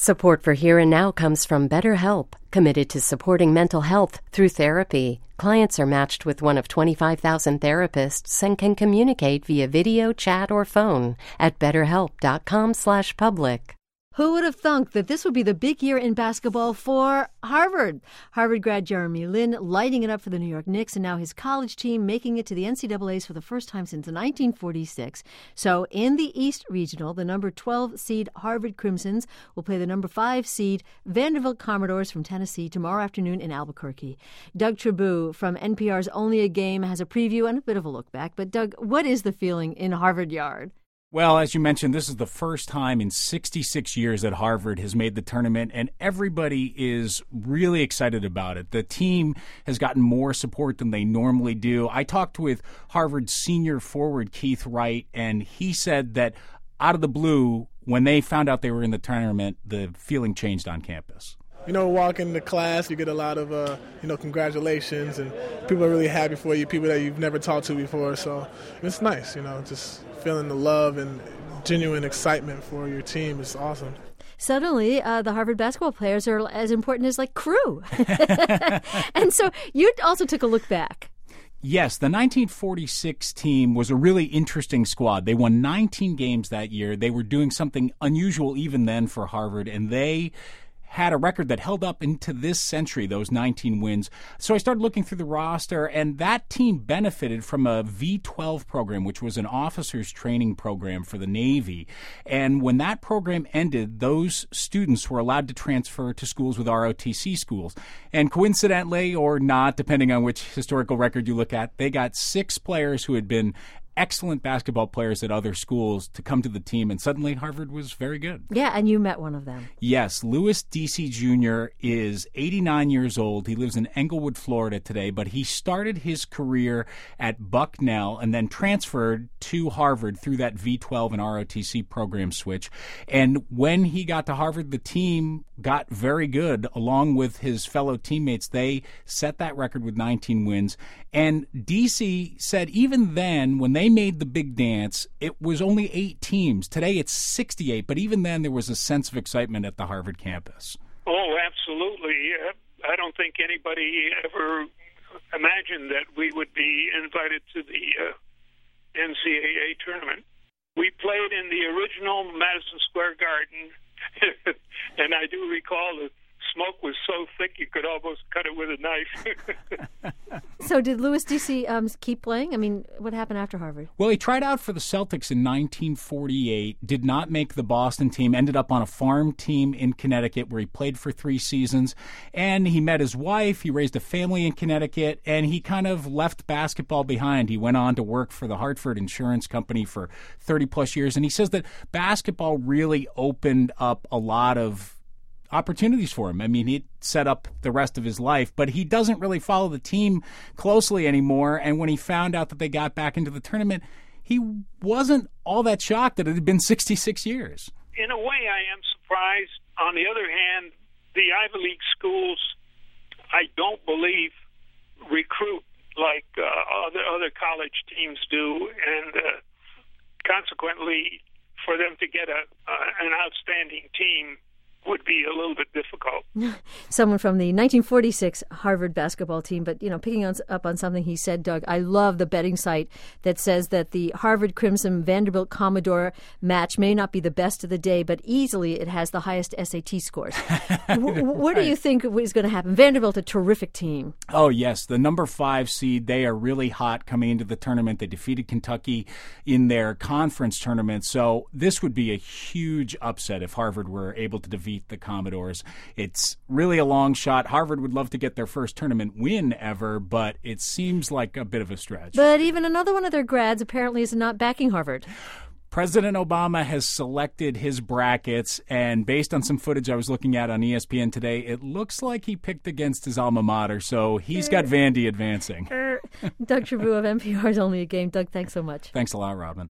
Support for Here and Now comes from BetterHelp, committed to supporting mental health through therapy. Clients are matched with one of 25,000 therapists and can communicate via video, chat, or phone at betterhelp.com/public. Who would have thunk that this would be the big year in basketball for Harvard? Harvard grad Jeremy Lin lighting it up for the New York Knicks, and now his college team making it to the NCAAs for the first time since 1946. So in the East Regional, the number 12 seed Harvard Crimsons will play the number 5 seed Vanderbilt Commodores from Tennessee tomorrow afternoon in Albuquerque. Doug Tribou from NPR's Only a Game has a preview and a bit of a look back. But Doug, what is the feeling in Harvard Yard? Well, as you mentioned, this is the first time in 66 years that Harvard has made the tournament, and everybody is really excited about it. The team has gotten more support than they normally do. I talked with Harvard's senior forward, Keith Wright, and he said that out of the blue, when they found out they were in the tournament, the feeling changed on campus. You know, walking into class, you get a lot of, congratulations, and people are really happy for you, people that you've never talked to before. So it's nice, just feeling the love and genuine excitement for your team is awesome. Suddenly, the Harvard basketball players are as important as, crew. And so you also took a look back. Yes, the 1946 team was a really interesting squad. They won 19 games that year. They were doing something unusual even then for Harvard, and they had a record that held up into this century, those 19 wins. So I started looking through the roster, and that team benefited from a V-12 program, which was an officers training program for the Navy. And when that program ended, those students were allowed to transfer to schools with ROTC schools. And coincidentally, or not, depending on which historical record you look at, they got 6 players who had been excellent basketball players at other schools to come to the team, and suddenly Harvard was very good. Yeah, and you met one of them. Yes, Louis Deese Jr. is 89 years old. He lives in Englewood, Florida today, but he started his career at Bucknell and then transferred to Harvard through that V12 and ROTC program switch. And when he got to Harvard, the team got very good. Along with his fellow teammates, they set that record with 19 wins. And Deese said even then, when they made the big dance, it was only 8 teams. Today it's 68, but even then there was a sense of excitement at the Harvard campus. Oh, absolutely. I don't think anybody ever imagined that we would be invited to the NCAA tournament. We played in the original Madison Square Garden, and I do recall the smoke was so thick you could almost cut it with a knife. So did Louis Deese keep playing? I mean, what happened after Harvard? Well, he tried out for the Celtics in 1948, did not make the Boston team, ended up on a farm team in Connecticut where he played for 3 seasons, and he met his wife, he raised a family in Connecticut, and he kind of left basketball behind. He went on to work for the Hartford Insurance Company for 30-plus years, and he says that basketball really opened up a lot of opportunities for him. I mean, he set up the rest of his life, but he doesn't really follow the team closely anymore. And when he found out that they got back into the tournament, he wasn't all that shocked that it had been 66 years. In a way, I am surprised. On the other hand, the Ivy League schools, I don't believe, recruit like other college teams do, and consequently, for them to get an outstanding team would be a little bit difficult. Someone from the 1946 Harvard basketball team, but, picking up on something he said, Doug, I love the betting site that says that the Harvard Crimson Vanderbilt Commodore match may not be the best of the day, but easily it has the highest SAT scores. What do you think is going to happen? Vanderbilt, a terrific team. Oh, yes. The number 5 seed, they are really hot coming into the tournament. They defeated Kentucky in their conference tournament, so this would be a huge upset if Harvard were able to defeat the Commodores. It's really a long shot. Harvard would love to get their first tournament win ever, but it seems like a bit of a stretch. But even another one of their grads apparently is not backing Harvard. President Obama has selected his brackets, and based on some footage I was looking at on ESPN today, it looks like he picked against his alma mater, so he's got Vandy advancing. Doug Tribou of NPR's Only a Game. Doug, thanks so much. Thanks a lot, Robin.